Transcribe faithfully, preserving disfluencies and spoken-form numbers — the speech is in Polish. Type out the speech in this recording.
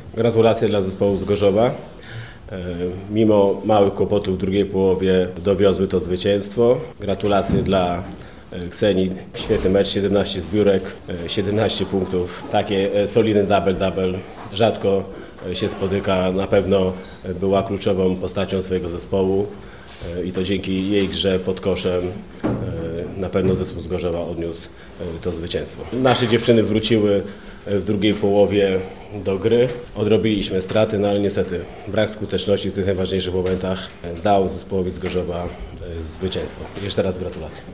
Gratulacje dla zespołu z Gorzowa. Mimo małych kłopotów w drugiej połowie dowiozły to zwycięstwo. Gratulacje dla Ksenii. Świetny mecz, siedemnaście zbiórek, siedemnaście punktów. Takie solidne double-double rzadko się spotyka. Na pewno była kluczową postacią swojego zespołu i to dzięki jej grze pod koszem na pewno zespół z Gorzowa odniósł to zwycięstwo. Nasze dziewczyny wróciły w drugiej połowie do gry. Odrobiliśmy straty, no ale niestety brak skuteczności w tych najważniejszych momentach dał zespołowi z Gorzowa zwycięstwo. Jeszcze raz gratulacje.